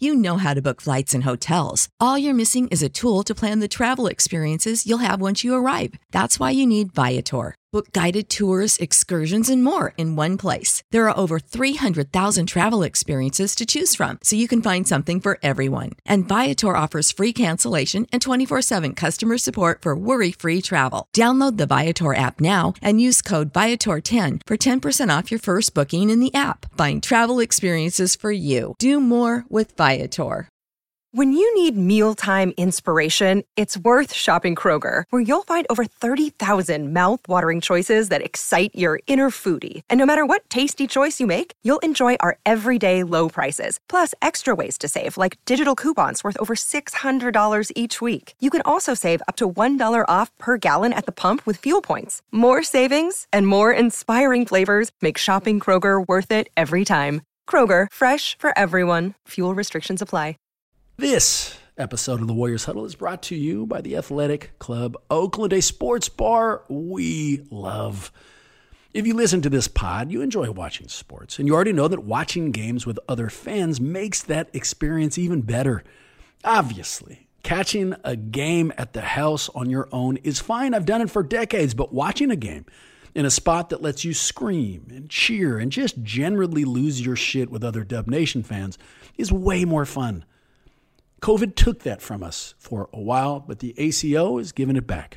You know how to book flights and hotels. All you're missing is a tool to plan the travel experiences you'll have once you arrive. That's why you need Viator. Book guided tours, excursions, and more in one place. There are over 300,000 travel experiences to choose from, so you can find something for everyone. And Viator offers free cancellation and 24/7 customer support for worry-free travel. Download the Viator app now and use code Viator10 for 10% off your first booking in the app. Find travel experiences for you. Do more with Viator. When you need mealtime inspiration, it's worth shopping Kroger, where you'll find over 30,000 mouth-watering choices that excite your inner foodie. And no matter what tasty choice you make, you'll enjoy our everyday low prices, plus extra ways to save, like digital coupons worth over $600 each week. You can also save up to $1 off per gallon at the pump with fuel points. More savings and more inspiring flavors make shopping Kroger worth it every time. Kroger, fresh for everyone. Fuel restrictions apply. This episode of the Warriors Huddle is brought to you by the Athletic Club Oakland, a sports bar we love. If you listen to this pod, you enjoy watching sports, and you already know that watching games with other fans makes that experience even better. Obviously, catching a game at the house on your own is fine. I've done it for decades, but watching a game in a spot that lets you scream and cheer and just generally lose your shit with other Dub Nation fans is way more fun. COVID took that from us for a while, but the ACO is giving it back.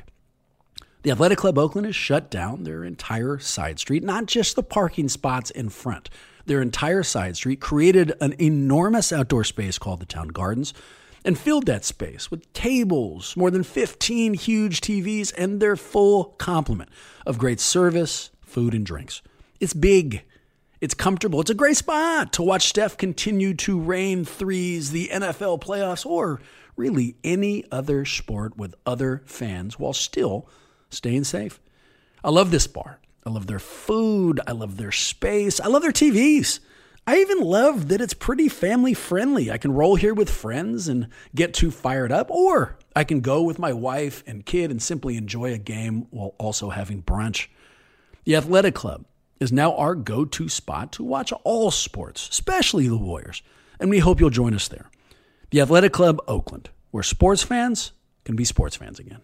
The Athletic Club Oakland has shut down their entire side street, not just the parking spots in front. Their entire side street, created an enormous outdoor space called the Town Gardens, and filled that space with tables, more than 15 huge TVs, and their full complement of great service, food, and drinks. It's big. It's comfortable. It's a great spot to watch Steph continue to rain threes, the NFL playoffs, or really any other sport with other fans while still staying safe. I love this bar. I love their food. I love their space. I love their TVs. I even love that it's pretty family friendly. I can roll here with friends and get too fired up, or I can go with my wife and kid and simply enjoy a game while also having brunch. The Athletic Club is now our go-to spot to watch all sports, especially the Warriors, and we hope you'll join us there. The Athletic Club Oakland, where sports fans can be sports fans again.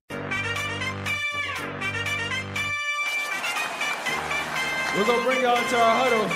We're going to bring y'all into our huddle.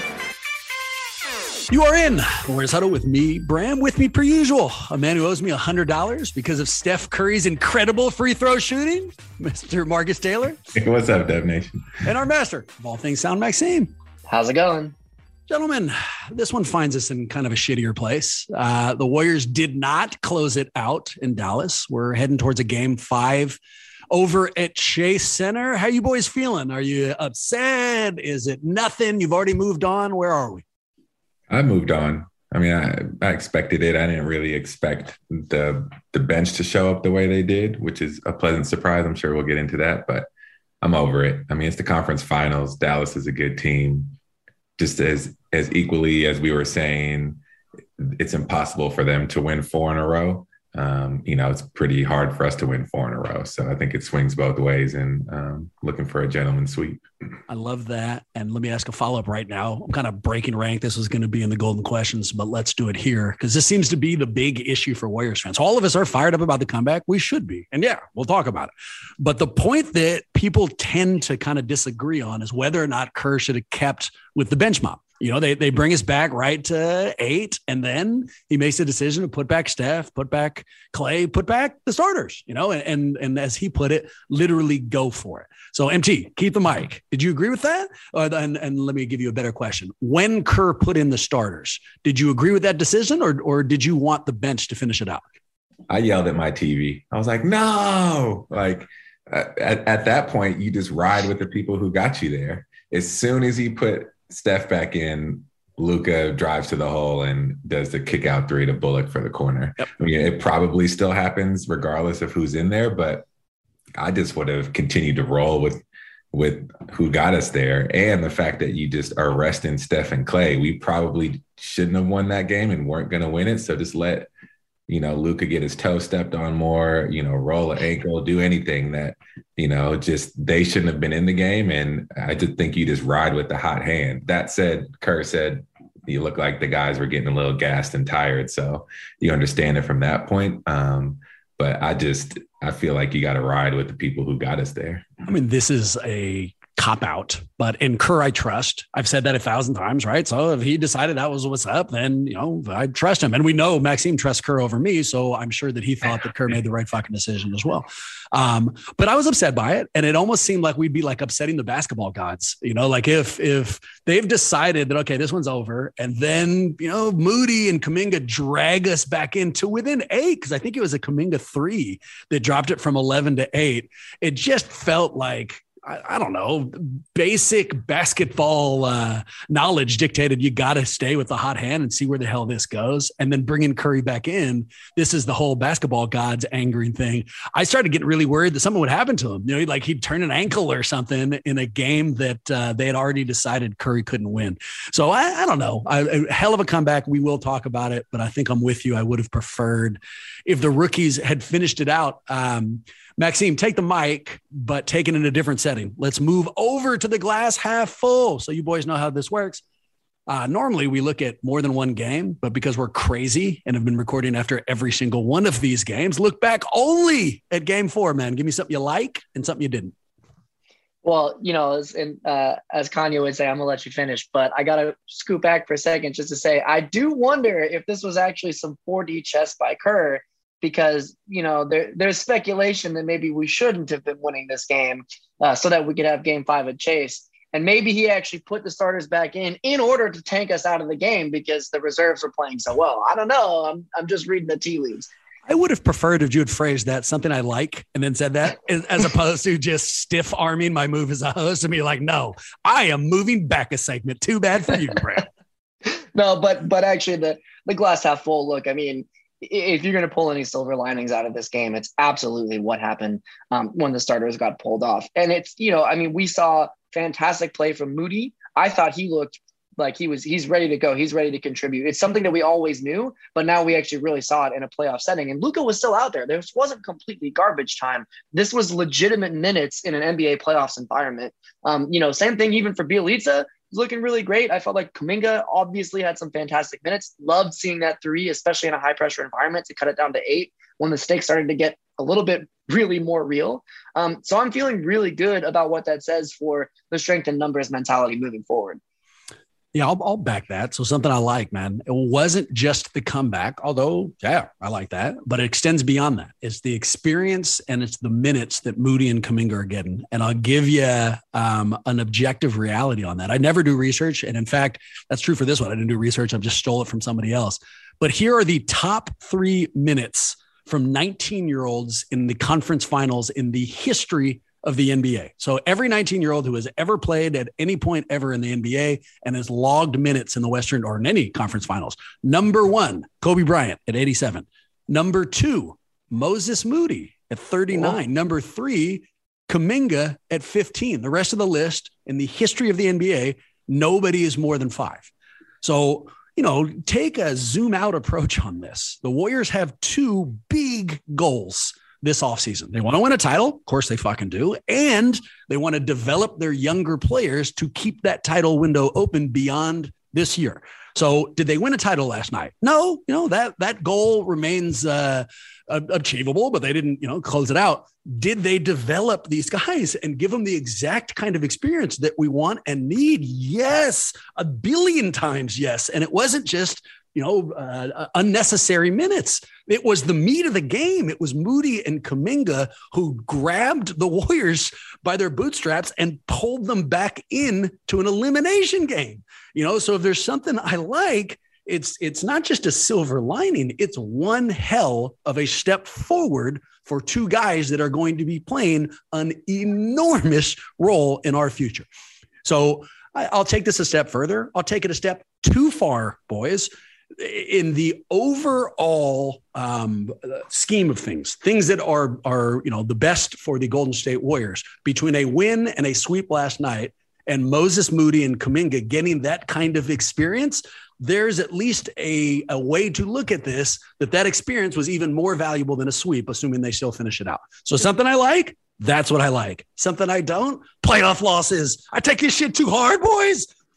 You are in the Warriors Huddle with me, Bram. With me, per usual, a man who owes me $100 because of Steph Curry's incredible free throw shooting, Mr. Marcus Taylor. Hey, what's up, Dub Nation? And our master of all things sound, Maxime. How's it going? Gentlemen, this one finds us in kind of a shittier place. The Warriors did not close it out in Dallas. We're heading towards a game 5 over at Chase Center. How you boys feeling? Are you upset? Is it nothing? You've already moved on. Where are we? I moved on. I mean, I expected it. I didn't really expect the bench to show up the way they did, which is a pleasant surprise. I'm sure we'll get into that, but I'm over it. I mean, it's the conference finals. Dallas is a good team. Just as equally as we were saying, it's impossible for them to win 4 in a row. It's pretty hard for us to win 4 in a row. So I think it swings both ways, and looking for a gentleman's sweep. I love that. And let me ask a follow-up right now. I'm kind of breaking rank. This was going to be in the golden questions, but let's do it here because this seems to be the big issue for Warriors fans. All of us are fired up about the comeback. We should be. And yeah, we'll talk about it. But the point that people tend to kind of disagree on is whether or not Kerr should have kept with the bench mob. You know, they bring us back right to 8, and then he makes a decision to put back Steph, put back Clay, put back the starters, you know, and as he put it, literally go for it. So MT, keep the mic. Did you agree with that? And let me give you a better question. When Kerr put in the starters, did you agree with that decision or did you want the bench to finish it out? I yelled at my TV. I was like, no, like at that point, you just ride with the people who got you there. As soon as he put Steph back in, Luka drives to the hole and does the kick out 3 to Bullock for the corner. Yep. I mean, it probably still happens regardless of who's in there, but I just would have continued to roll with who got us there. And the fact that you just are resting Steph and Clay, we probably shouldn't have won that game and weren't going to win it. So just let, Luka get his toe stepped on more, roll an ankle, do anything that, just they shouldn't have been in the game. And I just think you just ride with the hot hand. That said, Kerr said you look like the guys were getting a little gassed and tired. So you understand it from that point. But I feel like you got to ride with the people who got us there. I mean, this is a cop out, but in Kerr, I trust. I've said that 1,000 times, right? So if he decided that was what's up, then, I trust him. And we know Maxime trusts Kerr over me. So I'm sure that he thought that Kerr made the right fucking decision as well. But I was upset by it. And it almost seemed like we'd be like upsetting the basketball gods, like if they've decided that, okay, this one's over. And then, Moody and Kuminga drag us back into within 8, because I think it was a Kuminga 3 that dropped it from 11 to 8. It just felt like, I don't know, basic basketball knowledge dictated you got to stay with the hot hand and see where the hell this goes. And then bringing Curry back in, this is the whole basketball gods angering thing. I started getting really worried that something would happen to him. Like he'd turn an ankle or something in a game that they had already decided Curry couldn't win. So I don't know. A hell of a comeback. We will talk about it, but I think I'm with you. I would have preferred if the rookies had finished it out. Maxime, take the mic, but take it in a different setting. Let's move over to the glass half full. So you boys know how this works. Normally we look at more than one game, but because we're crazy and have been recording after every single one of these games, look back only at game 4, man. Give me something you like and something you didn't. Well, as Kanye would say, I'm gonna let you finish, but I got to scoot back for a second just to say, I do wonder if this was actually some 4D chess by Kerr, because, there's speculation that maybe we shouldn't have been winning this game so that we could have game 5 at Chase. And maybe he actually put the starters back in order to tank us out of the game because the reserves were playing so well. I don't know. I'm just reading the tea leaves. I would have preferred if you had phrased that something I like and then said that as opposed to just stiff arming my move as a host and be like, no, I am moving back a segment. Too bad for you, Brad. No, but actually the glass half full look, I mean, if you're going to pull any silver linings out of this game, it's absolutely what happened when the starters got pulled off. And it's, we saw fantastic play from Moody. I thought he looked like he's ready to go. He's ready to contribute. It's something that we always knew, but now we actually really saw it in a playoff setting. And Luka was still out there. This wasn't completely garbage time. This was legitimate minutes in an NBA playoffs environment. Same thing even for Bjelica. Looking really great. I felt like Kuminga obviously had some fantastic minutes. Loved seeing that 3, especially in a high pressure environment, to cut it down to 8 when the stakes started to get a little bit really more real. So I'm feeling really good about what that says for the strength in numbers mentality moving forward. Yeah, I'll back that. So something I like, man. It wasn't just the comeback, although, yeah, I like that. But it extends beyond that. It's the experience and it's the minutes that Moody and Kuminga are getting. And I'll give you an objective reality on that. I never do research. And in fact, that's true for this one. I didn't do research. I've just stole it from somebody else. But here are the top 3 minutes from 19-year-olds in the conference finals in the history of the NBA. So every 19-year-old who has ever played at any point ever in the NBA and has logged minutes in the Western or in any conference finals. Number 1, Kobe Bryant at 87. Number 2, Moses Moody at 39. Whoa. Number 3, Kuminga at 15. The rest of the list in the history of the NBA, nobody is more than 5. So, take a zoom out approach on this. The Warriors have 2 big goals this offseason. They want to win a title. Of course they fucking do. And they want to develop their younger players to keep that title window open beyond this year. So did they win a title last night? No, that goal remains achievable, but they didn't, close it out. Did they develop these guys and give them the exact kind of experience that we want and need? Yes. 1 billion times. Yes. And it wasn't just, unnecessary minutes. It was the meat of the game. It was Moody and Kuminga who grabbed the Warriors by their bootstraps and pulled them back in to an elimination game. So if there's something I like, it's not just a silver lining. It's one hell of a step forward for 2 guys that are going to be playing an enormous role in our future. So I'll take this a step further. I'll take it a step too far, boys. In the overall scheme of things that are the best for the Golden State Warriors, between a win and a sweep last night and Moses Moody and Kuminga getting that kind of experience, there's at least a way to look at this, that experience was even more valuable than a sweep, assuming they still finish it out. So something I like, that's what I like. Something I don't, playoff losses. I take this shit too hard, boys.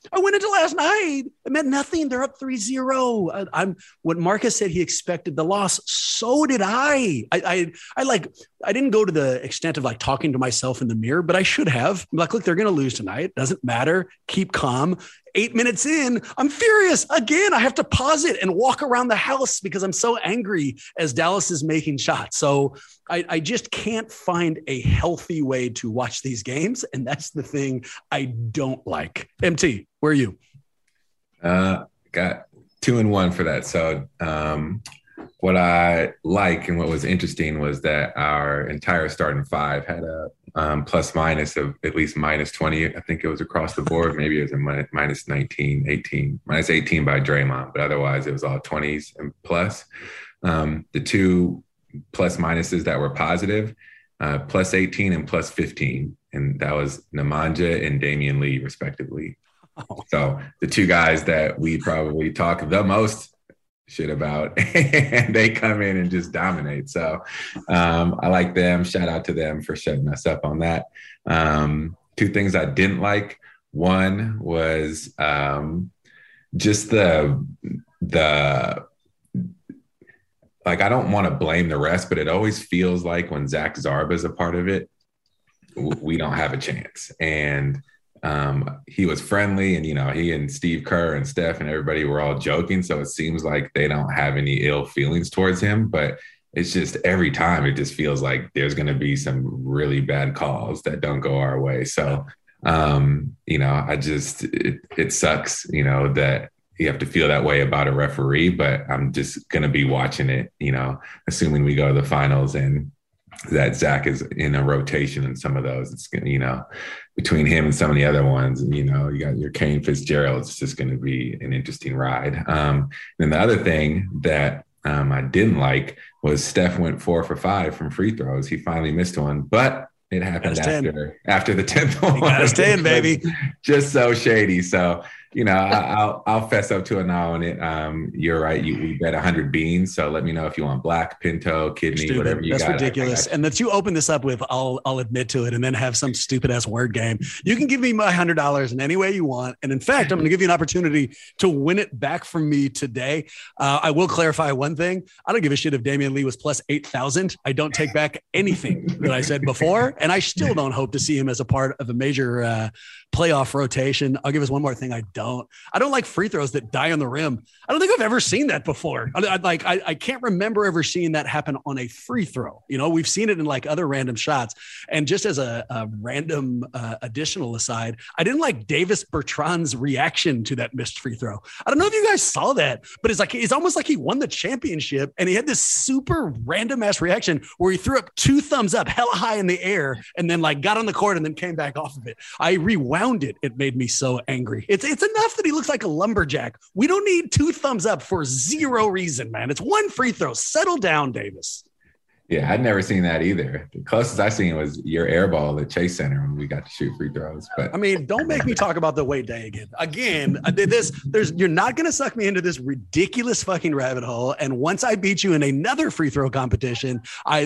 I went into last night. It meant nothing. They're up 3-0. What Marcus said, he expected the loss. So did I. I didn't go to the extent of like talking to myself in the mirror, but I should have. I'm like, look, they're going to lose tonight. Doesn't matter. Keep calm. 8 minutes in, I'm furious. Again, I have to pause it and walk around the house because I'm so angry as Dallas is making shots. So I just can't find a healthy way to watch these games. And that's the thing I don't like. MT, where are you? Got 2-1 for that. So what I like and what was interesting was that our entire starting five had a plus minus of at least minus 20. I think it was across the board. Maybe it was a minus 19, 18, minus 18 by Draymond, but otherwise it was all 20s and plus. The two plus minuses that were positive, plus 18 and plus 15. And that was Nemanja and Damian Lee, respectively. Oh. So the two guys that we probably talk the most shit about, and they come in and just dominate. So I like them. Shout out to them for shutting us up on that. Two things I didn't like. One was just the like, I don't want to blame the rest, but it always feels like when Zach Zarba is a part of it, we don't have a chance. And he was friendly, and, he and Steve Kerr and Steph and everybody were all joking. So it seems like they don't have any ill feelings towards him, but it's just every time it just feels like there's going to be some really bad calls that don't go our way. So, it sucks, that you have to feel that way about a referee, but I'm just going to be watching it, assuming we go to the finals and that Zach is in a rotation in some of those. It's going to, between him and some of the other ones, you got your Kane Fitzgerald. It's just going to be an interesting ride. And the other thing that I didn't like was Steph went 4 for 5 from free throws. He finally missed one, but it happened after the 10th one. Got us 10, baby. Just so shady. So, I'll fess up to it now on it. You're right. We bet 100 beans. So let me know if you want black, pinto, kidney, whatever you got. That's ridiculous. And that you open this up with, I'll admit to it, and then have some stupid ass word game. You can give me my $100 in any way you want. And in fact, I'm going to give you an opportunity to win it back from me today. I will clarify one thing. I don't give a shit if Damian Lee was plus 8,000. I don't take back anything that I said before. And I still don't hope to see him as a part of a major playoff rotation. I'll give us one more thing. I don't like free throws that die on the rim. I don't think I've ever seen that before. I can't remember ever seeing that happen on a free throw. We've seen it in like other random shots. And just as a random additional aside, I didn't like Davis Bertrand's reaction to that missed free throw. I don't know if you guys saw that, but it's almost like he won the championship and he had this super random ass reaction where he threw up 2 thumbs up hella high in the air and then like got on the court and then came back off of it. I rewound it. It made me so angry. It's enough that he looks like a lumberjack. We don't need 2 thumbs up for zero reason, man. It's 1 free throw. Settle down, Davis. Yeah, I'd never seen that either. The closest I seen was your air ball at Chase Center when we got to shoot free throws. But I mean, don't make me talk about the Wade Day again. You're not going to suck me into this ridiculous fucking rabbit hole. And once I beat you in another free throw competition,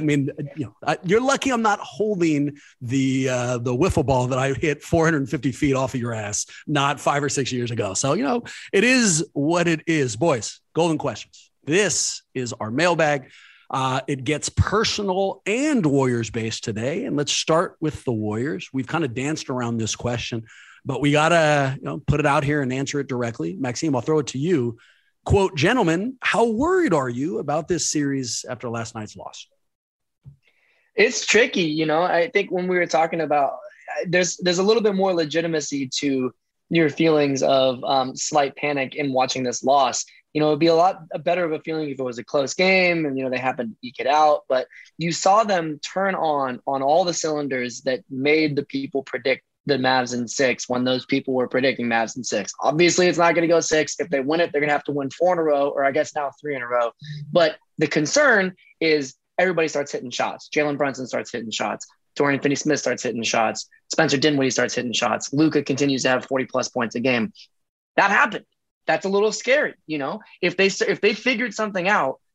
you're lucky I'm not holding the wiffle ball that I hit 450 feet off of your ass, not 5 or 6 years ago. So, it is what it is. Boys, golden questions. This is our mailbag. It gets personal and Warriors-based today. And let's start with the Warriors. We've kind of danced around this question, but we got to put it out here and answer it directly. Maxime, I'll throw it to you. Quote, gentlemen, how worried are you about this series after last night's loss? It's tricky. I think when we were talking about there's a little bit more legitimacy to your feelings of slight panic in watching this loss. It'd be a lot better of a feeling if it was a close game and, they happened to eke it out. But you saw them turn on all the cylinders that made the people predict the Mavs in 6 when those people were predicting Mavs in 6. Obviously, it's not going to go 6. If they win it, they're going to have to win 4 in a row, or I guess now 3 in a row. But the concern is everybody starts hitting shots. Jalen Brunson starts hitting shots. Dorian Finney-Smith starts hitting shots. Spencer Dinwiddie starts hitting shots. Luka continues to have 40-plus points a game. That happened. That's a little scary, If they figured something out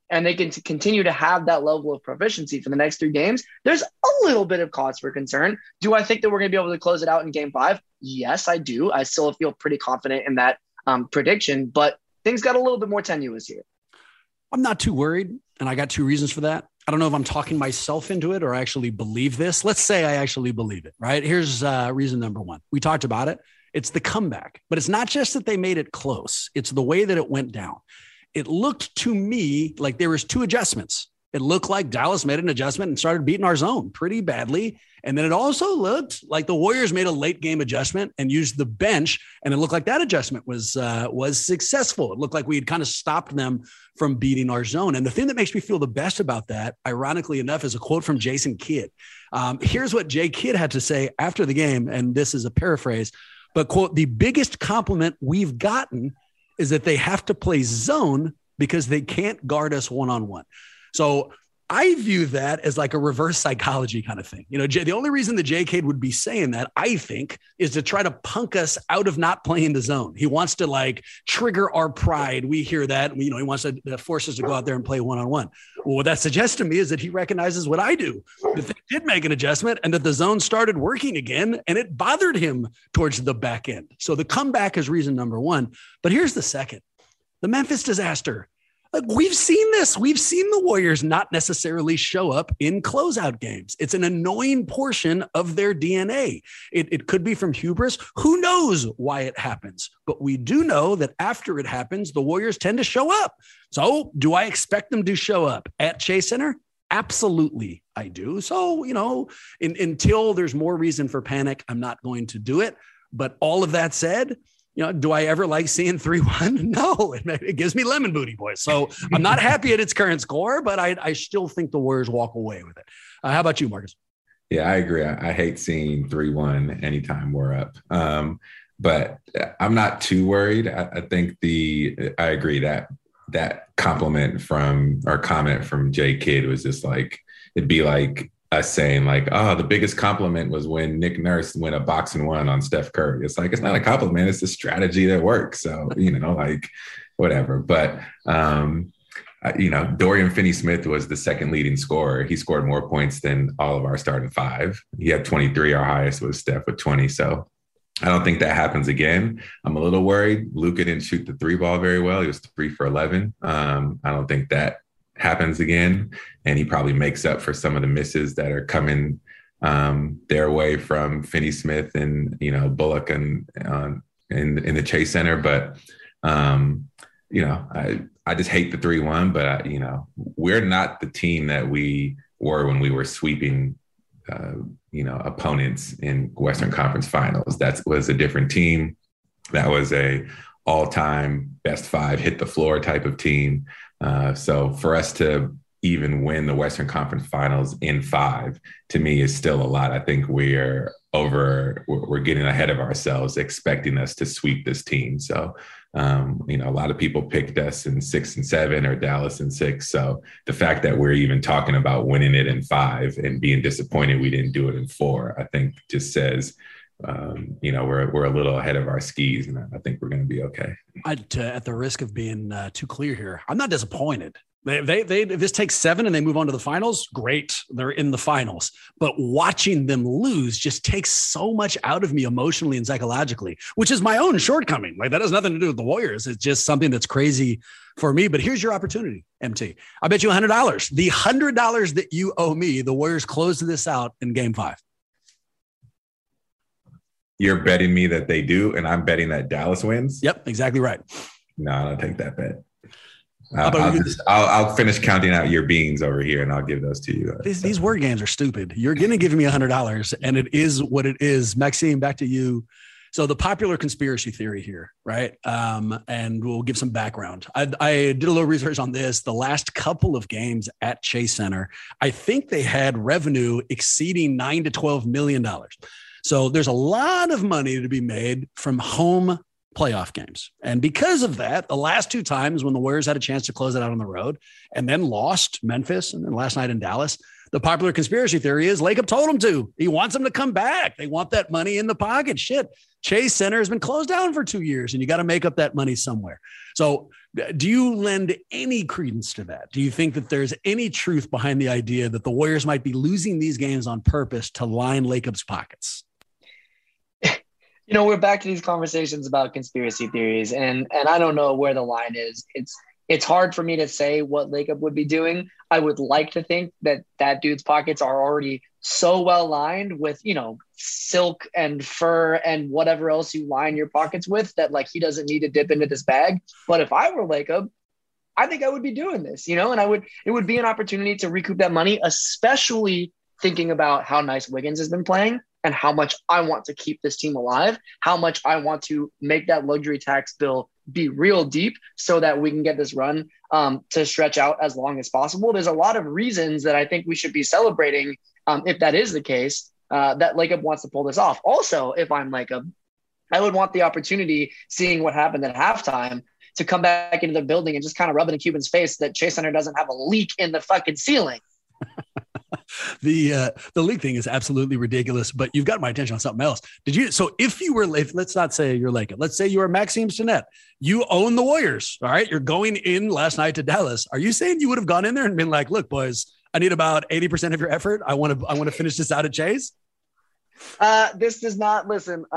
and they can continue to have that level of proficiency for the next 3 games, there's a little bit of cause for concern. Do I think that we're going to be able to close it out in game 5? Yes, I do. I still feel pretty confident in that prediction, but things got a little bit more tenuous here. I'm not too worried, and I got 2 reasons for that. I don't know if I'm talking myself into it or I actually believe this. Let's say I actually believe it, right? Here's reason number 1. We talked about it. It's the comeback, but it's not just that they made it close. It's the way that it went down. It looked to me like there was 2 adjustments. It looked like Dallas made an adjustment and started beating our zone pretty badly. And then it also looked like the Warriors made a late game adjustment and used the bench. And it looked like that adjustment was successful. It looked like we had kind of stopped them from beating our zone. And the thing that makes me feel the best about that, ironically enough, is a quote from Jason Kidd. Here's what Jay Kidd had to say after the game. And this is a paraphrase, but quote, "The biggest compliment we've gotten is that they have to play zone because they can't guard us one-on-one." So I view that as like a reverse psychology kind of thing. You know, the only reason that Jay Cade would be saying that, I think, is to try to punk us out of not playing the zone. He wants to like trigger our pride. We hear that. He wants to force us to go out there and play one-on-one. Well, what that suggests to me is that he recognizes what I do, that they did make an adjustment and that the zone started working again, and it bothered him towards the back end. So the comeback is reason number 1. But here's the second, the Memphis disaster. Like, we've seen this. We've seen the Warriors not necessarily show up in closeout games. It's an annoying portion of their DNA. It could be from hubris. Who knows why it happens? But we do know that after it happens, the Warriors tend to show up. So do I expect them to show up at Chase Center? Absolutely, I do. So, until there's more reason for panic, I'm not going to do it. But all of that said, do I ever like seeing 3-1? No, it gives me lemon booty, boys. So I'm not happy at its current score, but I still think the Warriors walk away with it. How about you, Marcus? Yeah, I agree. I hate seeing 3-1 anytime we're up. But I'm not too worried. I think I agree that comment from Jay Kidd was just like, it'd be like us saying like, oh, the biggest compliment was when Nick Nurse went a boxing 1 on Steph Curry. It's like, it's not a compliment. It's a strategy that works. So, like whatever. But, Dorian Finney-Smith was the second leading scorer. He scored more points than all of our starting 5. He had 23. Our highest was Steph with 20. So I don't think that happens again. I'm a little worried. Luka didn't shoot the 3 ball very well. He was 3 for 11. I don't think that happens again, and he probably makes up for some of the misses that are coming their way from Finney-Smith and Bullock and in the Chase Center. But I just hate the 3-1. But we're not the team that we were when we were sweeping opponents in Western Conference Finals. That was a different team. That was a all-time best 5 hit the floor type of team. So for us to even win the Western Conference Finals in 5, to me, is still a lot. I think we're getting ahead of ourselves, expecting us to sweep this team. So, a lot of people picked us in 6 and 7 or Dallas in 6. So the fact that we're even talking about winning it in 5 and being disappointed we didn't do it in 4, I think just says, we're a little ahead of our skis, and I think we're going to be okay. At the risk of being too clear here, I'm not disappointed. They if this takes 7 and they move on to the finals, great. They're in the finals. But watching them lose just takes so much out of me emotionally and psychologically, which is my own shortcoming. Like, that has nothing to do with the Warriors. It's just something that's crazy for me. But here's your opportunity, MT. I bet you $100. The $100 that you owe me, the Warriors close this out in game 5. You're betting me that they do, and I'm betting that Dallas wins? Yep, exactly right. No, I don't take that bet. I'll finish counting out your beans over here, and I'll give those to you. These word games are stupid. You're going to give me $100, and it is what it is. Maxime, back to you. So the popular conspiracy theory here, right? And we'll give some background. I did a little research on this. The last couple of games at Chase Center, I think they had revenue exceeding $9 to $12 million. So there's a lot of money to be made from home playoff games. And because of that, the last 2 times when the Warriors had a chance to close it out on the road and then lost Memphis and then last night in Dallas, the popular conspiracy theory is Lacob told him to. He wants them to come back. They want that money in the pocket. Shit. Chase Center has been closed down for 2 years, and you got to make up that money somewhere. So do you lend any credence to that? Do you think that there's any truth behind the idea that the Warriors might be losing these games on purpose to line Lacob's pockets? We're back to these conversations about conspiracy theories, and I don't know where the line is. It's hard for me to say what Lacob would be doing. I would like to think that dude's pockets are already so well lined with, silk and fur and whatever else you line your pockets with that like he doesn't need to dip into this bag. But if I were Lacob, I think I would be doing this, and it would be an opportunity to recoup that money, especially thinking about how nice Wiggins has been playing and how much I want to keep this team alive, how much I want to make that luxury tax bill be real deep so that we can get this run to stretch out as long as possible. There's a lot of reasons that I think we should be celebrating if that is the case, that Lacob wants to pull this off. Also, if I'm Lacob, I would want the opportunity, seeing what happened at halftime, to come back into the building and just kind of rub it in Cuban's face that Chase Center doesn't have a leak in the fucking ceiling. The league thing is absolutely ridiculous, but you've got my attention on something else. So if you were, let's not say you're Lacob, let's say you are Maxime Stinnett, you own the Warriors. All right. You're going in last night to Dallas. Are you saying you would have gone in there and been like, look, boys, I need about 80% of your effort. I want to finish this out at Chase. This does not listen.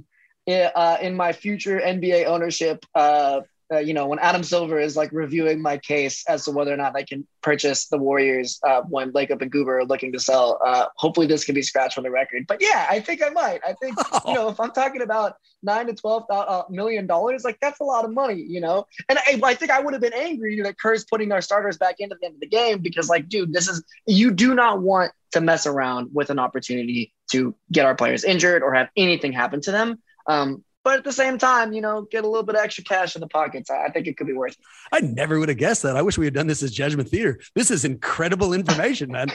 In my future NBA ownership, when Adam Silver is like reviewing my case as to whether or not I can purchase the Warriors when Lacob and Goober are looking to sell, hopefully this can be scratched from the record. But yeah, I think I might. I think, if I'm talking about $9 to $12 million, like that's a lot of money, And I think I would have been angry that Kerr's putting our starters back into the end of the game because, like, dude, you do not want to mess around with an opportunity to get our players injured or have anything happen to them. But at the same time, get a little bit of extra cash in the pockets. I think it could be worth it. I never would have guessed that. I wish we had done this as Judgment Theater. This is incredible information, man.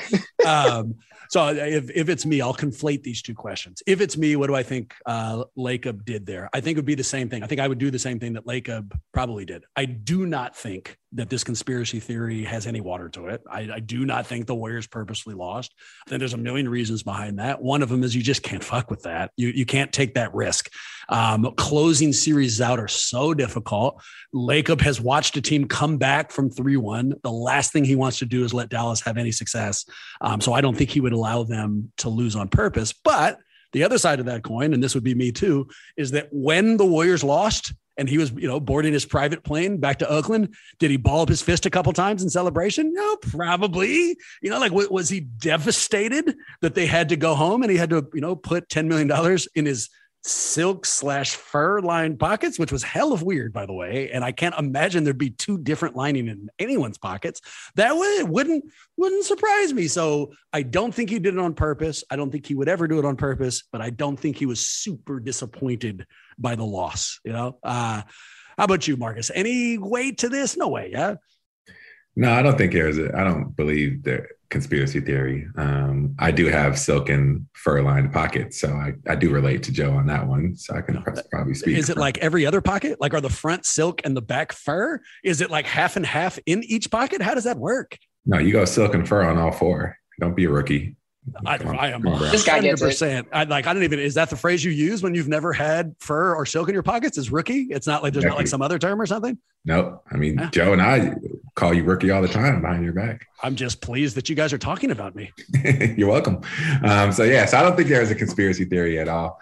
So if it's me, I'll conflate these two questions. If it's me, what do I think Lacob did there? I think it would be the same thing. I think I would do the same thing that Lacob probably did. I do not think that this conspiracy theory has any water to it. I do not think the Warriors purposely lost. I think there's a million reasons behind that. One of them is you just can't fuck with that. You can't take that risk. Closing series out are so difficult. Lacob has watched a team come back from 3-1. The last thing he wants to do is let Dallas have any success. So I don't think he would allow them to lose on purpose. But the other side of that coin, and this would be me too, is that when the Warriors lost and he was, boarding his private plane back to Oakland, did he ball up his fist a couple times in celebration? No, probably. Was he devastated that they had to go home and he had to, put $10 million in his silk/fur lined pockets, which was hell of weird, by the way. And I can't imagine there'd be two different lining in anyone's pockets. That way it wouldn't surprise me. So I don't think he did it on purpose. I don't think he would ever do it on purpose, but I don't think he was super disappointed by the loss. How about you, Marcus? Any weight to this? No way. Yeah. No, I don't think I don't believe the conspiracy theory. I do have silk and fur lined pockets, so I do relate to Joe on that one. So I can probably speak. Is it like every other pocket? Like, are the front silk and the back fur? Is it like half and half in each pocket? How does that work? No, you go silk and fur on all four. Don't be a rookie. I am this guy gets 100%. I don't even. Is that the phrase you use when you've never had fur or silk in your pockets? Is rookie? It's not like there's not like some other term or something. Nope. I mean, Joe and I call you rookie all the time behind your back. I'm just pleased that you guys are talking about me. You're welcome. So I don't think there's a conspiracy theory at all.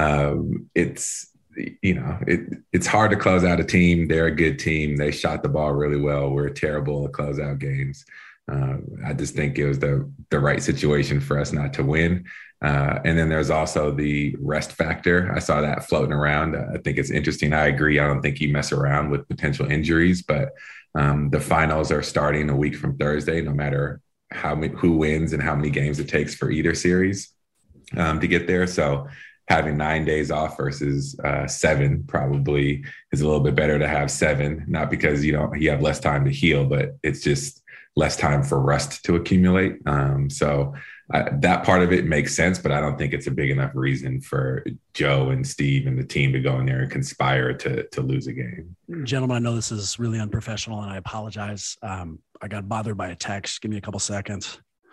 It's hard to close out a team. They're a good team. They shot the ball really well. We're terrible at closeout games. I just think it was the right situation for us not to win. And then there's also the rest factor. I saw that floating around. I think it's interesting. I agree. I don't think you mess around with potential injuries, but the finals are starting a week from Thursday, no matter who wins and how many games it takes for either series to get there. So having 9 days off versus 7 probably is a little bit better to have 7, not because you have less time to heal, but it's just less time for rust to accumulate. So that part of it makes sense, but I don't think it's a big enough reason for Joe and Steve and the team to go in there and conspire to lose a game. Gentlemen, I know this is really unprofessional and I apologize. I got bothered by a text. Give me a couple seconds.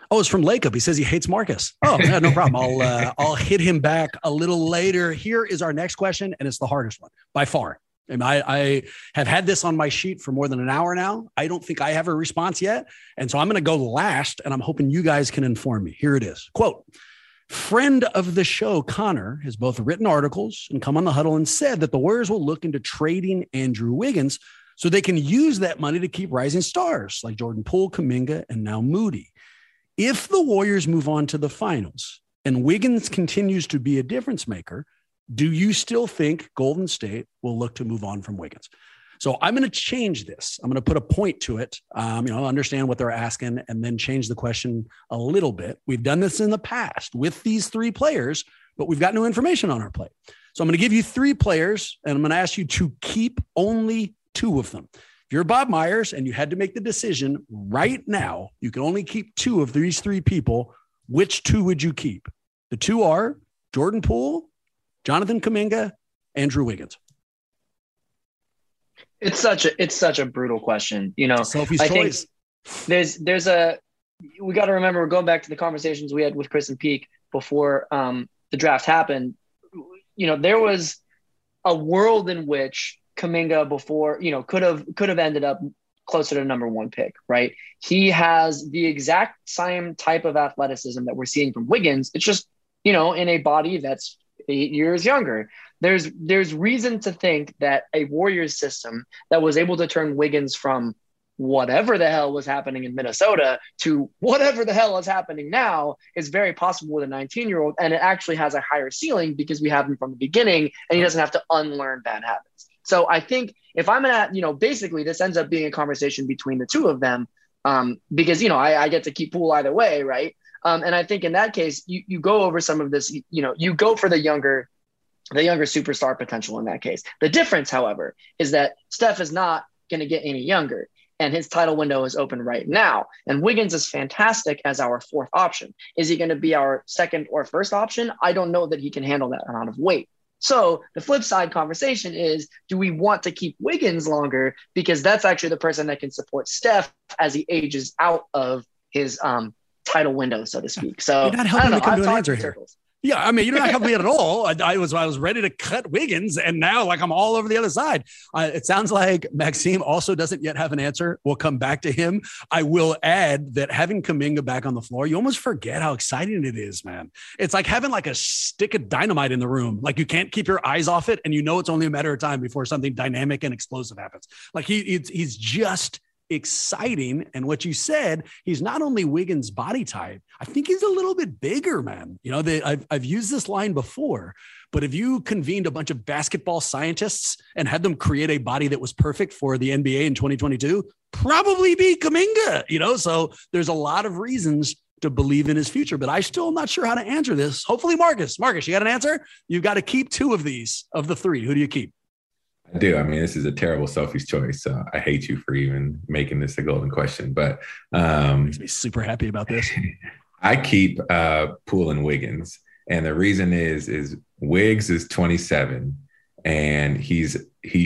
Oh, it's from Lacob. He says he hates Marcus. Oh, yeah, no problem. I'll hit him back a little later. Here is our next question, and it's the hardest one by far. And I have had this on my sheet for more than an hour now. I don't think I have a response yet. And so I'm going to go last, and I'm hoping you guys can inform me. Here it is. Quote, friend of the show, Connor, has both written articles and come on the huddle and said that the Warriors will look into trading Andrew Wiggins so they can use that money to keep rising stars like Jordan Poole, Kuminga, and now Moody. If the Warriors move on to the finals and Wiggins continues to be a difference maker, do you still think Golden State will look to move on from Wiggins? So I'm going to change this. I'm going to put a point to it, understand what they're asking, and then change the question a little bit. We've done this in the past with these three players, but we've got new information on our plate. So I'm going to give you three players, and I'm going to ask you to keep only two of them. If you're Bob Myers and you had to make the decision right now, you can only keep two of these three people. Which two would you keep? The two are Jordan Poole, Jonathan Kuminga, Andrew Wiggins. It's such a brutal question. Sophie's I choice. think we got to remember, we're going back to the conversations we had with Chris and Peak before the draft happened. There was a world in which Kuminga before, could have ended up closer to number one pick, right? He has the exact same type of athleticism that we're seeing from Wiggins. It's just, in a body that's 8 years younger. There's reason to think that a Warriors system that was able to turn Wiggins from whatever the hell was happening in Minnesota to whatever the hell is happening now is very possible with a 19-year-old. And it actually has a higher ceiling because we have him from the beginning and he doesn't have to unlearn bad habits. So I think if I'm going to, basically this ends up being a conversation between the two of them because, I get to keep Poole either way, right? And I think in that case, you go over some of this, you go for the younger superstar potential in that case. The difference, however, is that Steph is not going to get any younger and his title window is open right now. And Wiggins is fantastic as our fourth option. Is he going to be our second or first option? I don't know that he can handle that amount of weight. So the flip side conversation is, do we want to keep Wiggins longer? Because that's actually the person that can support Steph as he ages out of his title window, so to speak. So you're not helping me come to an answer here. Circles. Yeah, I mean, you're not helping me at all. I was ready to cut Wiggins, and now I'm all over the other side. It sounds like Maxime also doesn't yet have an answer. We'll come back to him. I will add that having Kuminga back on the floor, you almost forget how exciting it is, man. It's like having like a stick of dynamite in the room. Like you can't keep your eyes off it, and it's only a matter of time before something dynamic and explosive happens. Like he's just exciting. And what you said, he's not only Wiggins' body type, I think he's a little bit bigger, man. I've used this line before, but if you convened a bunch of basketball scientists and had them create a body that was perfect for the NBA in 2022, probably be Kuminga, so there's a lot of reasons to believe in his future, but I still am not sure how to answer this. Hopefully, Marcus, you got an answer? You've got to keep two of these of the three. Who do you keep? I do. I mean, this is a terrible Sophie's choice. So I hate you for even making this a golden question, but makes me super happy about this. I keep Poole and Wiggins. And the reason is Wiggs is 27 and he's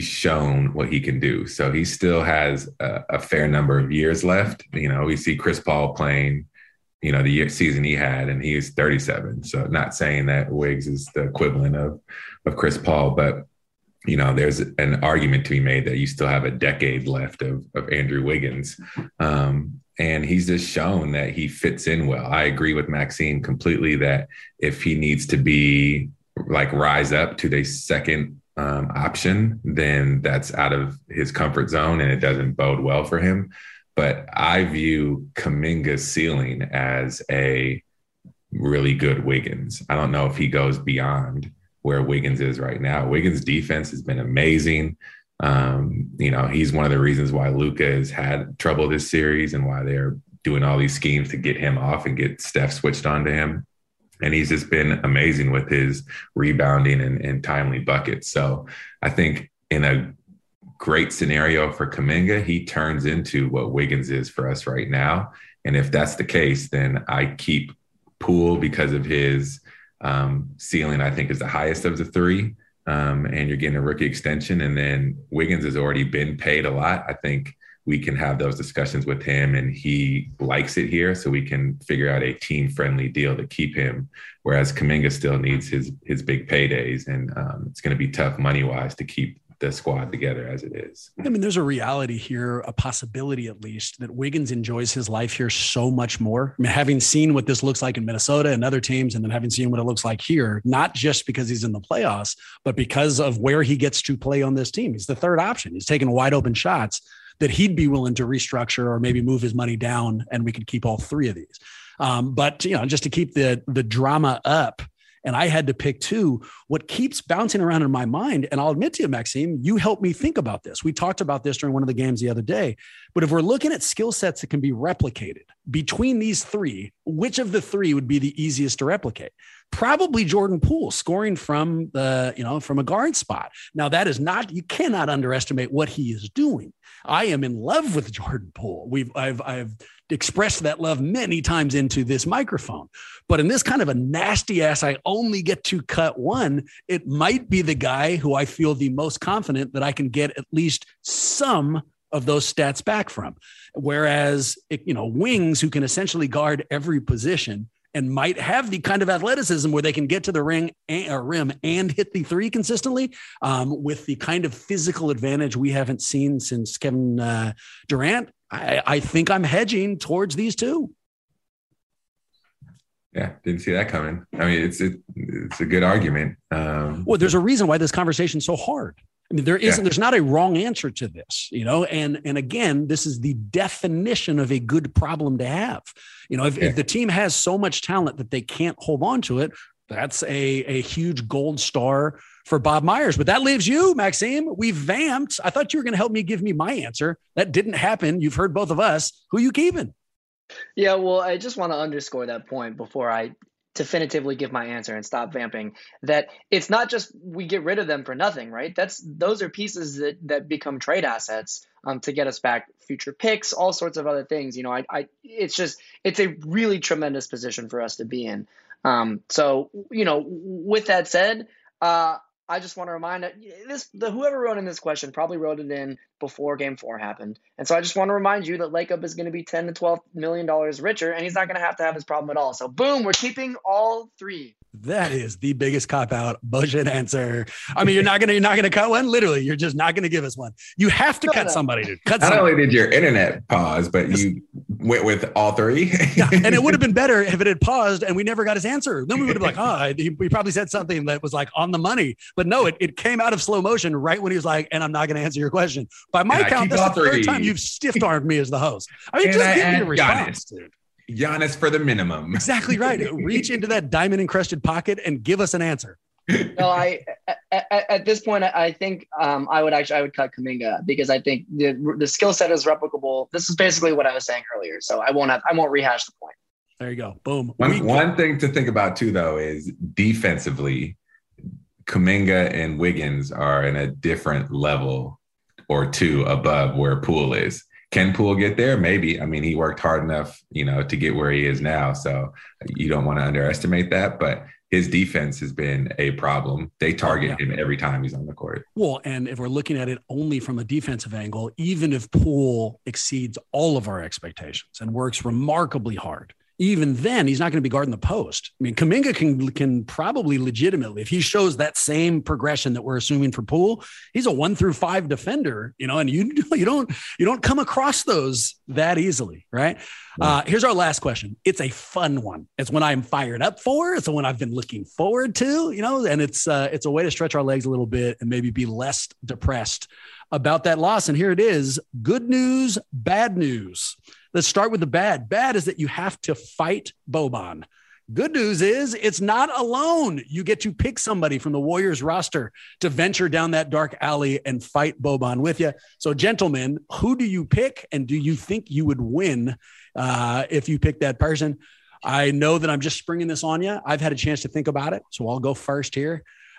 shown what he can do. So he still has a fair number of years left. We see Chris Paul playing, the season he had, and he's 37. So not saying that Wiggs is the equivalent of Chris Paul, but there's an argument to be made that you still have a decade left of Andrew Wiggins. And he's just shown that he fits in well. I agree with Maxine completely that if he needs to be rise up to the second option, then that's out of his comfort zone and it doesn't bode well for him. But I view Kuminga's ceiling as a really good Wiggins. I don't know if he goes beyond where Wiggins is right now. Wiggins' defense has been amazing. He's one of the reasons why Luka has had trouble this series and why they're doing all these schemes to get him off and get Steph switched onto him. And he's just been amazing with his rebounding and timely buckets. So I think in a great scenario for Kuminga, he turns into what Wiggins is for us right now. And if that's the case, then I keep Poole because of his ceiling, I think, is the highest of the three. And you're getting a rookie extension. And then Wiggins has already been paid a lot. I think we can have those discussions with him and he likes it here, so we can figure out a team-friendly deal to keep him. Whereas Kuminga still needs his big paydays, and it's going to be tough money-wise to keep the squad together as it is. I mean, there's a reality here, a possibility at least, that Wiggins enjoys his life here so much more. I mean, having seen what this looks like in Minnesota and other teams, and then having seen what it looks like here, not just because he's in the playoffs, but because of where he gets to play on this team. He's the third option. He's taking wide open shots that he'd be willing to restructure or maybe move his money down, and we could keep all three of these. But, just to keep the drama up, and I had to pick two, what keeps bouncing around in my mind, and I'll admit to you, Maxime, you helped me think about this. We talked about this during one of the games the other day, but if we're looking at skill sets that can be replicated between these three, which of the three would be the easiest to replicate? Probably Jordan Poole, scoring from from a guard spot. Now, that is not, you cannot underestimate what he is doing. I am in love with Jordan Poole. I've expressed that love many times into this microphone, but in this kind of a nasty ass, I only get to cut one, it might be the guy who I feel the most confident that I can get at least some of those stats back from. Whereas, wings who can essentially guard every position and might have the kind of athleticism where they can get to the rim and hit the three consistently, with the kind of physical advantage we haven't seen since Kevin Durant. I think I'm hedging towards these two. Yeah, didn't see that coming. I mean, it's a good argument. Well, there's a reason why this conversation is so hard. I mean, there's not a wrong answer to this, and again, this is the definition of a good problem to have. If the team has so much talent that they can't hold on to it, that's a huge gold star for Bob Myers. But that leaves you, Maxime. We vamped. I thought you were going to help me give me my answer. That didn't happen. You've heard both of us. Who you keeping? Yeah, well, I just want to underscore that point before I definitively give my answer and stop vamping, that it's not just we get rid of them for nothing, right? Those are pieces that become trade assets to get us back future picks, all sorts of other things. It's a really tremendous position for us to be in. So, with that said, I just want to remind whoever wrote in this question probably wrote it in before Game 4 happened. And so I just want to remind you that Lacob is going to be $10 to $12 million richer, and he's not going to have this problem at all. So boom, we're keeping all three. That is the biggest cop-out bullshit answer. I mean, you're not gonna cut one. Literally, you're just not gonna give us one. You have to cut somebody, dude. Not only did your internet pause, but you went with all three. Yeah, and it would have been better if it had paused and we never got his answer. Then we would have been like, he probably said something that was like on the money. But no, it came out of slow motion right when he was like, and I'm not going to answer your question. By my count, that's the third time you've stiff-armed me as the host. I mean, just give me a response, dude. Giannis for the minimum. Exactly right. Reach into that diamond encrusted pocket and give us an answer. No, at this point, I think I would cut Kuminga, because I think the skill set is replicable. This is basically what I was saying earlier, so I won't rehash the point. There you go. Boom. One thing to think about too, though, is defensively, Kuminga and Wiggins are in a different level or two above where Poole is. Can Poole get there? Maybe. I mean, he worked hard enough, to get where he is now. So you don't want to underestimate that. But his defense has been a problem. They target him every time he's on the court. Well, and if we're looking at it only from a defensive angle, even if Poole exceeds all of our expectations and works remarkably hard, even then he's not going to be guarding the post. I mean, Kuminga can probably legitimately, if he shows that same progression that we're assuming for Poole, he's a 1 through 5 defender, and you don't come across those that easily, right? Here's our last question. It's a fun one. It's one I'm fired up for. It's the one I've been looking forward to, and it's a way to stretch our legs a little bit and maybe be less depressed about that loss. And here it is. Good news, bad news. Let's start with the bad. Bad is that you have to fight Boban. Good news is it's not alone. You get to pick somebody from the Warriors roster to venture down that dark alley and fight Boban with you. So, gentlemen, who do you pick, and do you think you would win if you pick that person? I know that I'm just springing this on you. I've had a chance to think about it, so I'll go first here.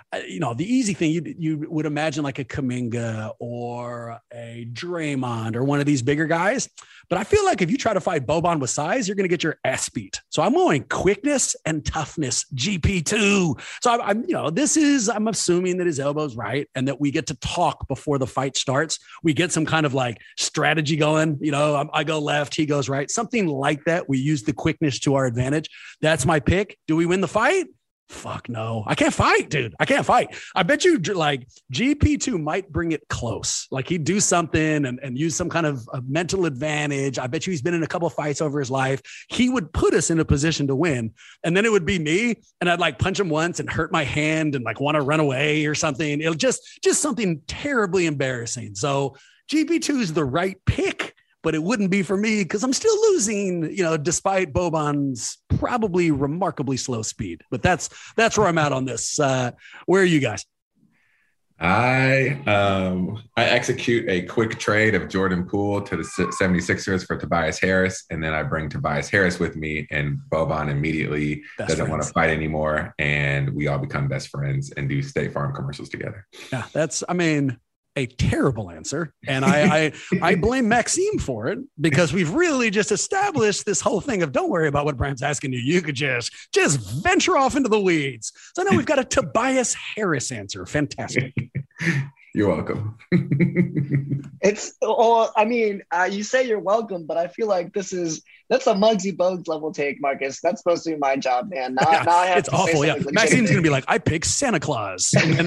the easy thing you would imagine like a Kuminga or a Draymond or one of these bigger guys. But I feel like if you try to fight Boban with size, you're going to get your ass beat. So I'm going quickness and toughness, GP2. So I'm assuming that his elbow's right and that we get to talk before the fight starts. We get some kind of like strategy going. I go left, he goes right, something like that. We use the quickness to our advantage. That's my pick. Do we win the fight? Fuck no. I can't fight, dude. I can't fight. I bet you like GP2 might bring it close. Like he'd do something and use some kind of a mental advantage. I bet you he's been in a couple of fights over his life. He would put us in a position to win. And then it would be me. And I'd like punch him once and hurt my hand and like want to run away or something. It'll just something terribly embarrassing. So GP2 is the right pick. But it wouldn't be for me because I'm still losing, despite Boban's probably remarkably slow speed. But that's where I'm at on this. Where are you guys? I execute a quick trade of Jordan Poole to the 76ers for Tobias Harris, and then I bring Tobias Harris with me, and Boban immediately doesn't want to fight anymore, and we all become best friends and do State Farm commercials together. Yeah, a terrible answer. And I blame Maxime for it because we've really just established this whole thing of don't worry about what Brian's asking you. You could just venture off into the weeds. So now we've got a Tobias Harris answer. Fantastic. You're welcome. You say you're welcome, but I feel like that's a Muggsy Bogues level take, Marcus. That's supposed to be my job, man. Now I have it's to awful. Yeah, Maxime's going to be like, I picked Santa Claus, and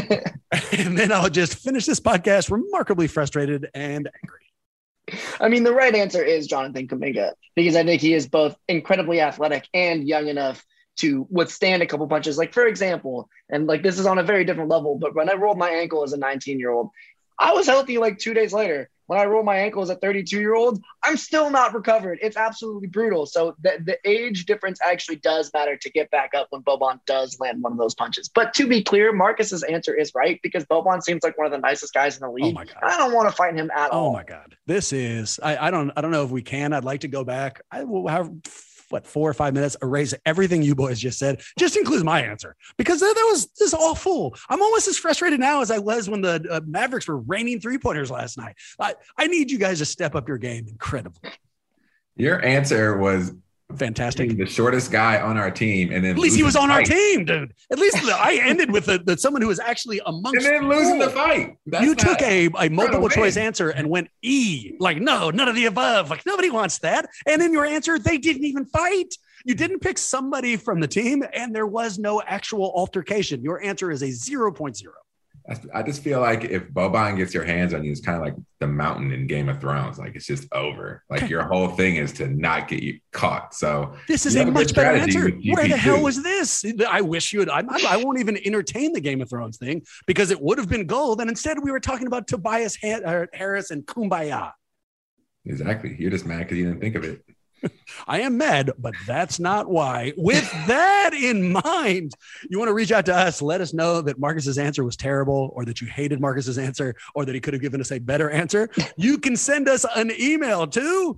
then I'll just finish this podcast remarkably frustrated and angry. I mean, the right answer is Jonathan Kuminga because I think he is both incredibly athletic and young enough to withstand a couple punches. Like, for example, and like this is on a very different level, but when I rolled my ankle as a 19-year-old, I was healthy like 2 days later. When I rolled my ankle as a 32-year-old, I'm still not recovered. It's absolutely brutal. So the age difference actually does matter to get back up when Boban does land one of those punches. But to be clear, Marcus's answer is right because Boban seems like one of the nicest guys in the league. Oh my God. I don't want to fight him at all. Oh my God. This is, I don't know if we can. I'd like to go back. I will have 4 or 5 minutes, erase everything you boys just said, just includes my answer because that was just awful. I'm almost as frustrated now as I was when the Mavericks were raining 3-pointers last night. I need you guys to step up your game incredibly. Your answer was fantastic. The shortest guy on our team, and then at least he was on our team, dude. At least I ended with someone who was actually amongst. And then losing the fight. You took a multiple choice answer and went E, like no, none of the above. Like nobody wants that. And in your answer, they didn't even fight. You didn't pick somebody from the team, and there was no actual altercation. Your answer is a 0.0. I just feel like if Boban gets your hands on you, it's kind of like the mountain in Game of Thrones. Like it's just over. Like your whole thing is to not get you caught. So this is a much better answer. Where the hell was this? I wish you would. I won't even entertain the Game of Thrones thing because it would have been gold. And instead we were talking about Tobias Harris and Kumbaya. Exactly. You're just mad because you didn't think of it. I am mad, but that's not why. With that in mind, you want to reach out to us, let us know that Marcus's answer was terrible or that you hated Marcus's answer or that he could have given us a better answer. You can send us an email to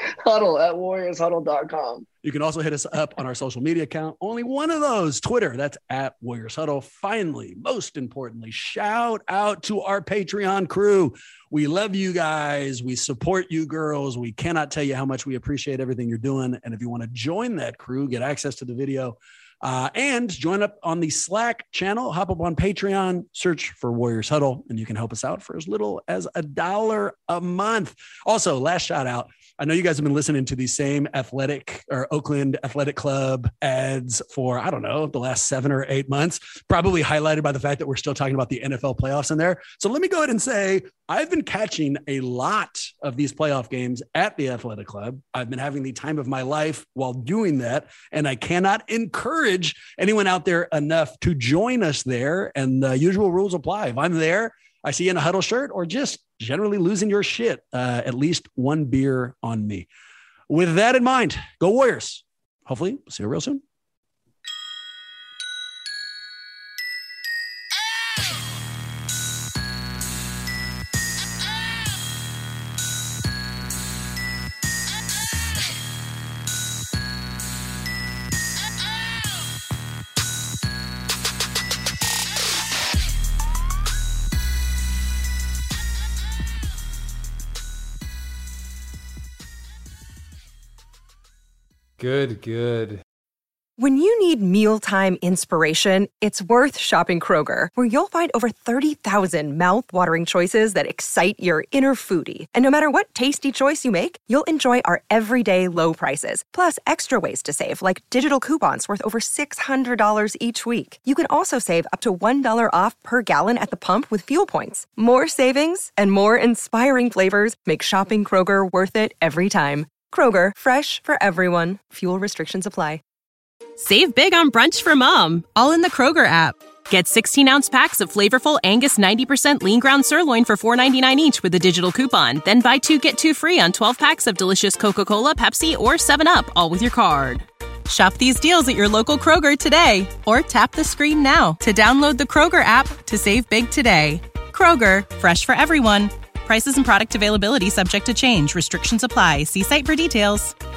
huddle@warriorshuddle.com. You can also hit us up on our social media account. Only one of those, Twitter. That's @WarriorsHuddle. Finally, most importantly, shout out to our Patreon crew. We love you guys. We support you girls. We cannot tell you how much we appreciate everything you're doing. And if you want to join that crew, get access to the video, and join up on the Slack channel, hop up on Patreon, search for Warriors Huddle, and you can help us out for as little as $1 a month. Also, last shout out. I know you guys have been listening to the same Oakland Athletic Club ads for, I don't know, the last 7 or 8 months, probably highlighted by the fact that we're still talking about the NFL playoffs in there. So let me go ahead and say, I've been catching a lot of these playoff games at the Athletic Club. I've been having the time of my life while doing that, and I cannot encourage anyone out there enough to join us there. And the usual rules apply. If I'm there, I see you in a huddle shirt or just generally losing your shit, at least one beer on me. With that in mind, go Warriors. Hopefully, we'll see you real soon. Good. When you need mealtime inspiration, it's worth shopping Kroger, where you'll find over 30,000 mouth-watering choices that excite your inner foodie. And no matter what tasty choice you make, you'll enjoy our everyday low prices, plus extra ways to save, like digital coupons worth over $600 each week. You can also save up to $1 off per gallon at the pump with fuel points. More savings and more inspiring flavors make shopping Kroger worth it every time. Kroger, fresh for everyone. Fuel restrictions apply. Save big on brunch for mom, all in the Kroger app. Get 16-ounce packs of flavorful Angus 90% lean ground sirloin for $4.99 each with a digital coupon. Then buy 2, get 2 free on 12 packs of delicious Coca-Cola, Pepsi, or 7-Up, all with your card. Shop these deals at your local Kroger today, or tap the screen now to download the Kroger app to save big today. Kroger, fresh for everyone. Prices and product availability subject to change. Restrictions apply. See site for details.